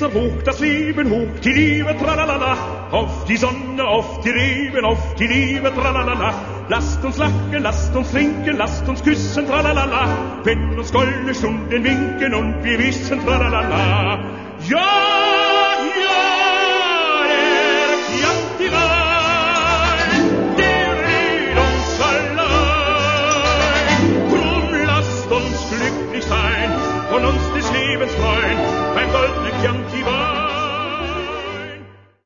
Kinder hoch, das Leben hoch, die Liebe, tralalala. Auf die Sonne, auf die Reben, auf die Liebe, tralalala. Lasst uns lachen, lasst uns trinken, lasst uns küssen, tralalala. Wenn uns goldene Stunden winken und wir wissen, tralalala. Ja!